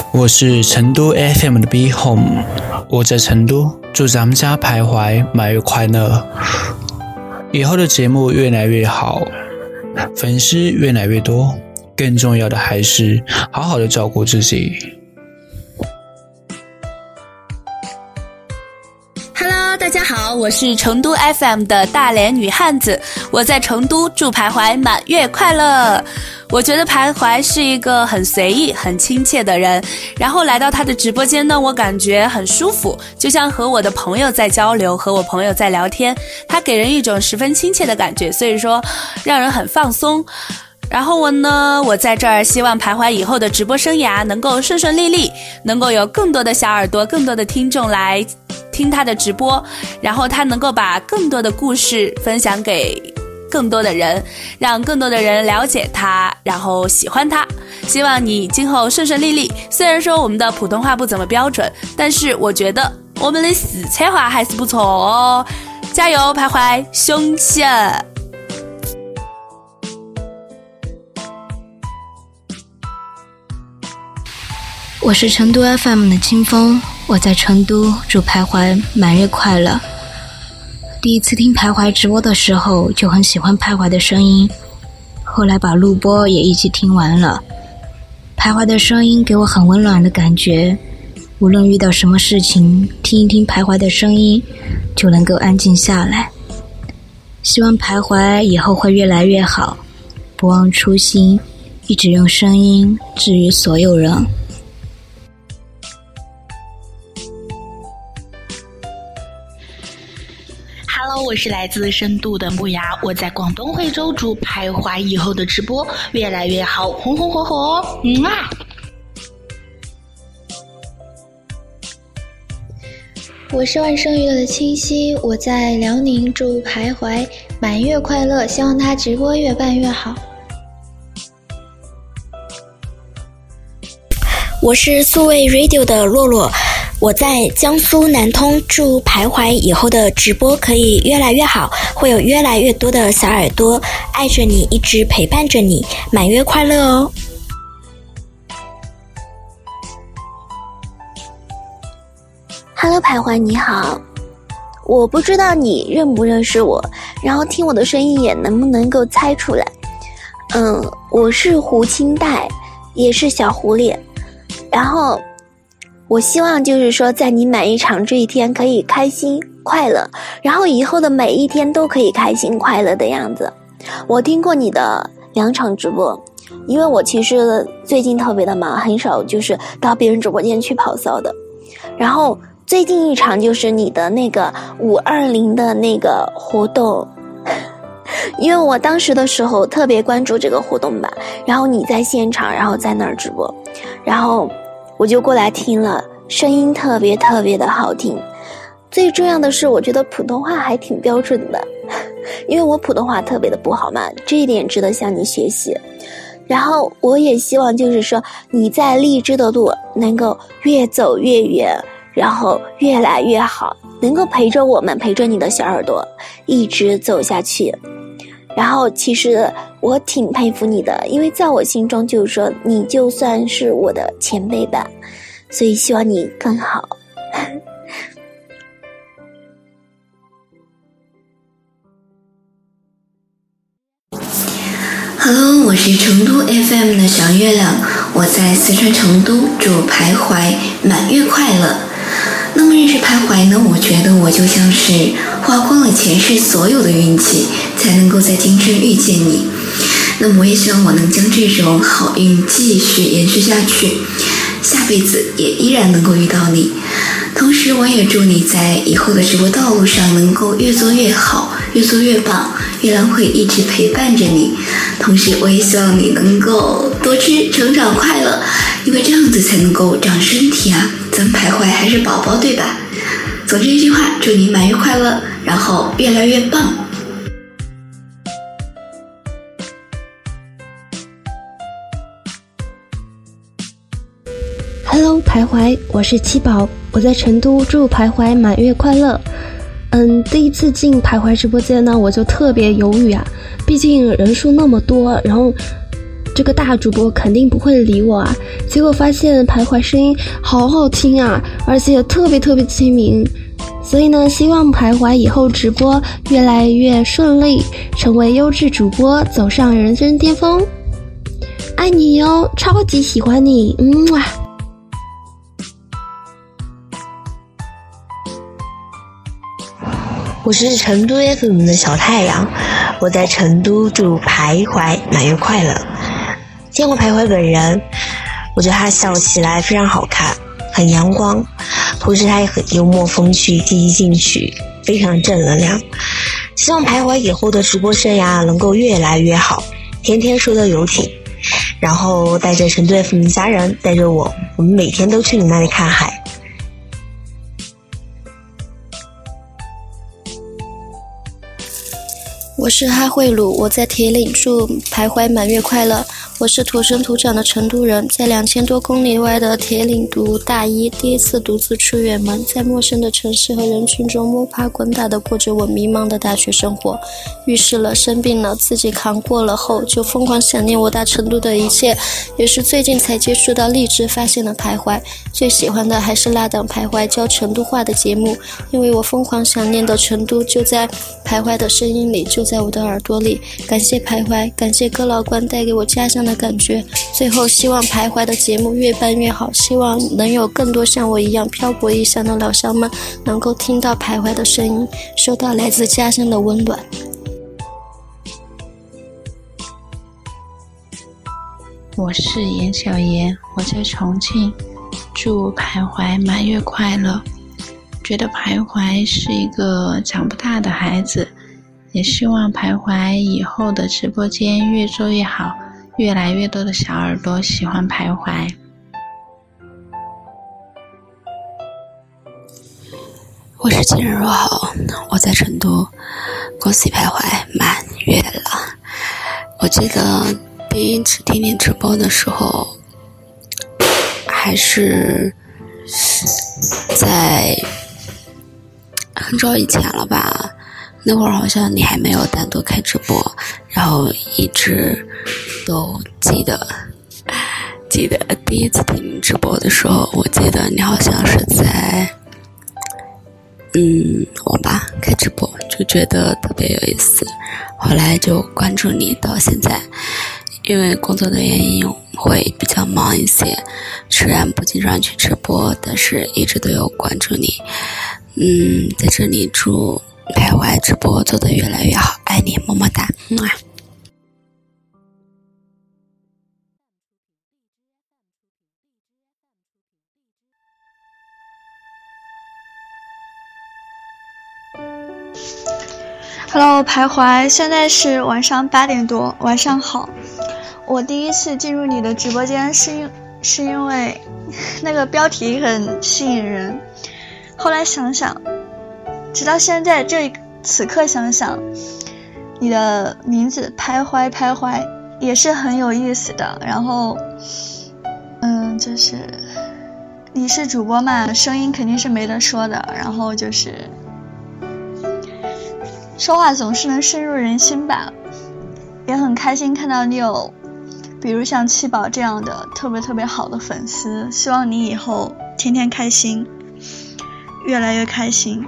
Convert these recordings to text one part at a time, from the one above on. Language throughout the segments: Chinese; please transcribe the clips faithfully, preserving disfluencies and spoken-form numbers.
我是成都 F M 的 Be Home， 我在成都，祝咱们家徘徊满月快乐，以后的节目越来越好，粉丝越来越多，更重要的还是好好的照顾自己。 Hello， 大家好，我是成都 F M 的大连女汉子，我在成都，祝徘徊满月快乐。我觉得徘徊是一个很随意很亲切的人，然后来到他的直播间呢，我感觉很舒服，就像和我的朋友在交流，和我朋友在聊天，他给人一种十分亲切的感觉，所以说让人很放松。然后我呢，我在这儿希望徘徊以后的直播生涯能够顺顺利利，能够有更多的小耳朵，更多的听众来听他的直播，然后他能够把更多的故事分享给更多的人，让更多的人了解他，然后喜欢他。希望你今后顺顺利利。虽然说我们的普通话不怎么标准，但是我觉得我们的四川话还是不错哦。加油，徘徊，凶气！ 我是成都 F M 的清风，我在成都，祝徘徊满月快乐。第一次听徘徊直播的时候就很喜欢徘徊的声音，后来把录播也一起听完了。徘徊的声音给我很温暖的感觉，无论遇到什么事情，听一听徘徊的声音就能够安静下来。希望徘徊以后会越来越好，不忘初心，一直用声音治愈所有人。 Hello， 我是来自深度的木牙，我在广东惠州，祝徘徊以后的直播越来越好，红红火火。嗯啊。 我是万生娱乐的清晰，我在辽宁，祝徘徊满月快乐，希望他直播越办越好。 我是素味 Radio 的洛洛，我在江苏南通，祝徘徊以后的直播可以越来越好，会有越来越多的小耳朵爱着你，一直陪伴着你，满月快乐哦。 Hello， 徘徊你好，我不知道你认不认识我，然后听我的声音也能不能够猜出来。嗯，我是胡清代，也是小狐狸。然后我希望就是说在你满一场这一天可以开心快乐，然后以后的每一天都可以开心快乐的样子。我听过你的两场直播，因为我其实最近特别的忙，很少就是到别人直播间去跑骚的。然后最近一场就是你的那个五二零的那个活动，因为我当时的时候特别关注这个活动吧，然后你在现场，然后在那儿直播，然后我就过来听了，声音特别特别的好听。最重要的是我觉得普通话还挺标准的，因为我普通话特别的不好嘛，这一点值得向你学习。然后我也希望就是说你在荔枝的路能够越走越远，然后越来越好，能够陪着我们，陪着你的小耳朵一直走下去。然后其实我挺佩服你的，因为在我心中就是说你就算是我的前辈吧，所以希望你更好。 Hello， 我是成都 F M 的小月亮，我在四川成都，祝徘徊满月快乐。那么认识徘徊呢，我觉得我就像是花光了前世所有的运气，才能够在今生遇见你。那么我也希望我能将这种好运继续延续下去，下辈子也依然能够遇到你。同时我也祝你在以后的直播道路上能够越做越好，越做越棒，月亮会一直陪伴着你。同时我也希望你能够多吃，成长快乐，因为这样子才能够长身体啊，咱们徘徊还是宝宝对吧？总之一句话，祝你满月快乐，然后越来越棒。 Hello， 徘徊，我是七宝，我在成都，祝徘徊满月快乐。嗯，第一次进徘徊直播间呢，我就特别犹豫啊，毕竟人数那么多，然后这个大主播肯定不会理我啊。结果发现徘徊声音好好听啊，而且特别特别亲民。所以呢，希望徘徊以后直播越来越顺利，成为优质主播，走上人生巅峰。爱你哟，超级喜欢你，嗯哇！ 我是成都 F M 的小太阳，我在成都祝徘徊满月快乐。见过徘徊本人，我觉得他笑起来非常好看，很阳光，同时他也很幽默风趣，积极进取，非常正能量。希望徘徊以后的直播生涯能够越来越好，天天收到游艇，然后带着成都 F M 的家人，带着我，我们每天都去你那里看海。 我是哈慧鲁，我在铁岭祝徘徊满月快乐。我是土生土长的成都人，在两千多公里外的铁岭读大一，第一次独自出远门，在陌生的城市和人群中摸爬滚打地过着我迷茫的大学生活。遇事了，生病了，自己扛过了后，就疯狂想念我大成都的一切。也是最近才接触到励志，发现了徘徊。最喜欢的还是拉档徘徊教成都话的节目，因为我疯狂想念的成都就在徘徊的声音里，就在我的耳朵里。感谢徘徊，感谢哥老关带给我家乡的感觉。最后希望徘徊的节目越办越好，希望能有更多像我一样漂泊异乡的老乡们能够听到徘徊的声音，收到来自家乡的温暖。 我是严小妍，我在重庆，祝徘徊满月快乐。觉得徘徊是一个长不大的孩子，也希望徘徊以后的直播间越做越好，越来越多的小耳朵喜欢徘徊。 我是今日若好，我在成都，恭喜徘徊满月了。我记得第一次听你直播的时候，还是在很早以前了吧，那会儿好像你还没有单独开直播，然后一直都记得记得第一次听你直播的时候，我记得你好像是在嗯网吧开直播，就觉得特别有意思，后来就关注你到现在。因为工作的原因会比较忙一些，虽然不经常去直播，但是一直都有关注你。嗯，在这里祝徘徊直播做得越来越好，爱你，么么哒。嗯啊。 Hello， 徘徊，现在是晚上八点多，晚上好。我第一次进入你的直播间是因是因为那个标题很吸引人，后来想想，直到现在这此刻想想，你的名字徘徊徘徊也是很有意思的。然后，嗯，就是你是主播嘛，声音肯定是没得说的。然后就是说话总是能深入人心吧，也很开心看到你有。比如像七宝这样的特别特别好的粉丝，希望你以后天天开心，越来越开心。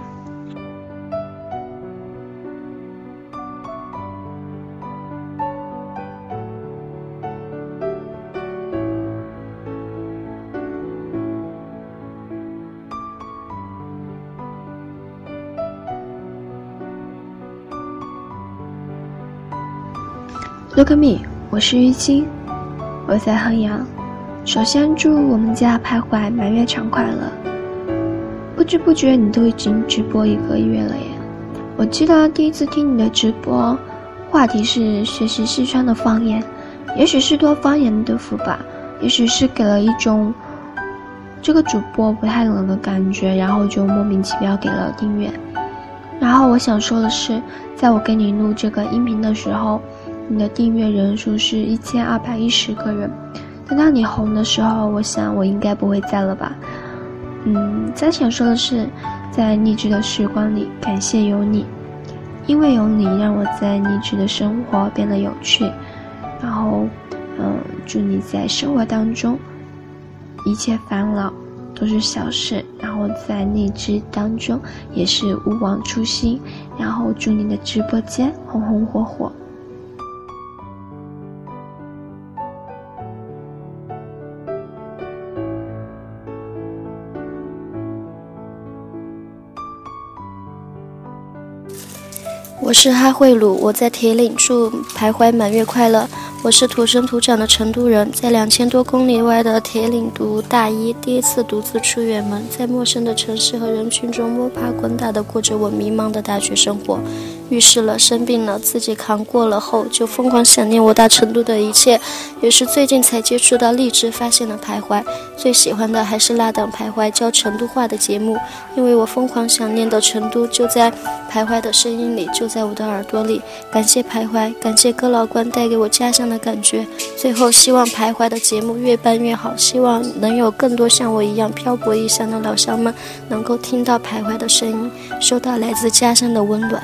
Look at me， 我是玉清。我在衡阳，首先祝我们家徘徊满月场快乐。不知不觉你都已经直播一个月了耶！我记得第一次听你的直播，话题是学习四川的方言，也许是多方言的福吧，也许是给了一种这个主播不太冷的感觉，然后就莫名其妙给了订阅。然后我想说的是，在我给你录这个音频的时候，你的订阅人数是一千二百一十个人。等到你红的时候，我想我应该不会在了吧。嗯，再想说的是，在励志的时光里，感谢有你，因为有你让我在励志的生活变得有趣。然后嗯，祝你在生活当中一切烦恼都是小事，然后在荔枝当中也是勿忘初心，然后祝你的直播间红红火火。 我是哈慧鲁，我在铁岭，祝徘徊满月快乐。我是土生土长的成都人，在两千多公里外的铁岭读大一，第一次独自出远门，在陌生的城市和人群中摸爬滚打地过着我迷茫的大学生活。遇事了，生病了，自己扛过了后，就疯狂想念我大成都的一切。也是最近才接触到荔枝，发现了徘徊，最喜欢的还是拉档徘徊教成都话的节目，因为我疯狂想念的成都就在徘徊的声音里，就在我的耳朵里。感谢徘徊，感谢哥老关带给我家乡的感觉。最后希望徘徊的节目越办越好，希望能有更多像我一样漂泊异乡的老乡们能够听到徘徊的声音，收到来自家乡的温暖。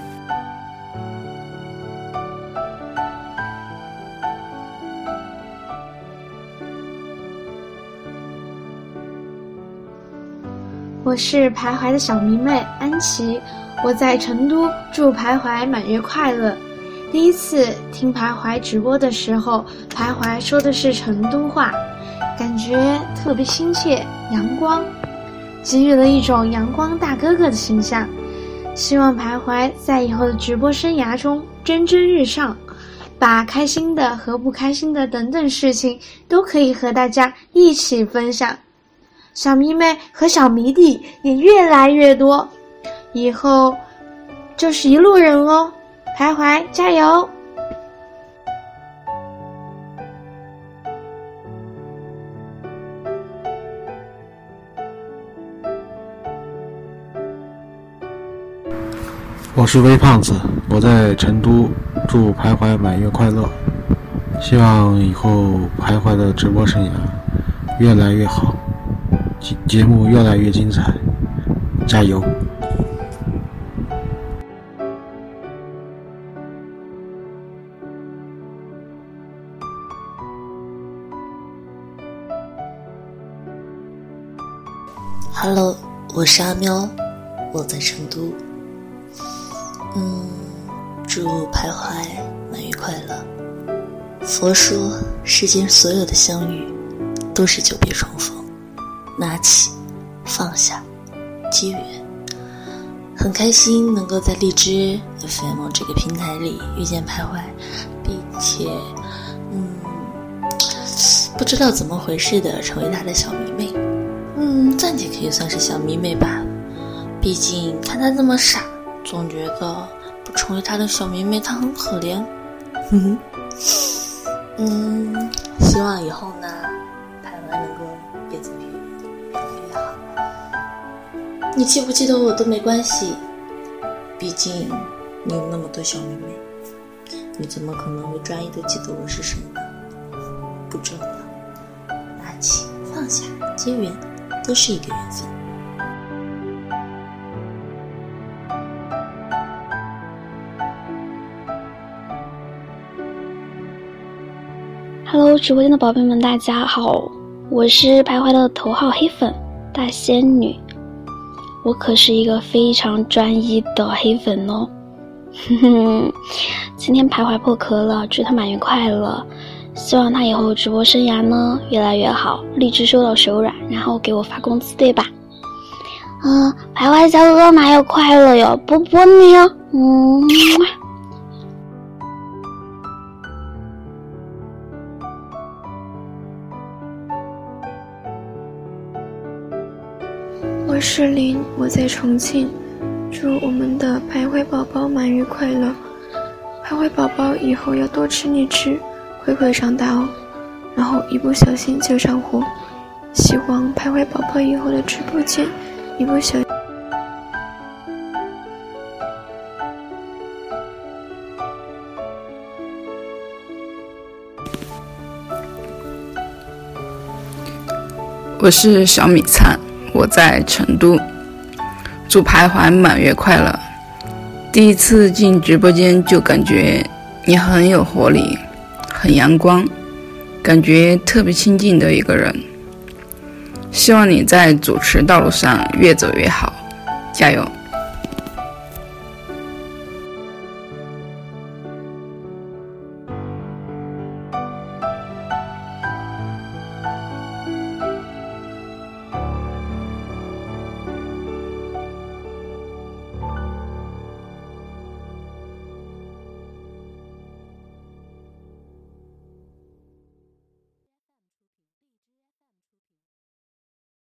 我是徘徊的小迷妹安琪，我在成都，祝徘徊满月快乐。第一次听徘徊直播的时候，徘徊说的是成都话，感觉特别亲切阳光，给予了一种阳光大哥哥的形象。希望徘徊在以后的直播生涯中蒸蒸日上，把开心的和不开心的等等事情都可以和大家一起分享。小迷妹和小迷弟也越来越多，以后就是一路人哦，徘徊加油！ 我是微胖子，我在成都，祝徘徊满月快乐，希望以后徘徊的直播生涯越来越好，节目越来越精彩，加油！ 哈喽，我是阿喵，我在成都。嗯，祝徘徊满月快乐。佛说，世间所有的相遇都是久别重逢。拿起，放下，结缘。很开心能够在荔枝 F M 这个平台里遇见徘徊，并且，嗯，不知道怎么回事的成为他的小迷妹。嗯，暂且可以算是小迷妹吧。毕竟看他这么傻，总觉得不成为他的小迷妹，他很可怜。嗯，嗯，希望以后呢，徘徊能够越走越远。越好，你记不记得我都没关系，毕竟你有那么多小妹妹，你怎么可能会专一的记得我是谁呢？不重要，拿起放下结缘，都是一个缘分。 Hello， 直播间的宝贝们，大家好，我是徘徊的头号黑粉大仙女，我可是一个非常专一的黑粉哦。哼哼，今天徘徊破壳了，祝他满月快乐，希望他以后直播生涯呢越来越好，荔枝收到手软，然后给我发工资，对吧？嗯，徘徊小哥哥满月快乐哟，波波你哦，嗯。 我是林，我在重庆，祝我们的徘徊宝宝满月快乐。徘徊宝宝以后要多吃荔枝，快快长大哦，然后一不小心就上火。希望徘徊宝宝以后的直播间一不小心。 我是小米灿，我在成都，祝徘徊满月快乐。第一次进直播间就感觉你很有活力，很阳光， 感觉特别亲近的一个人。希望你在主持道路上越走越好，加油！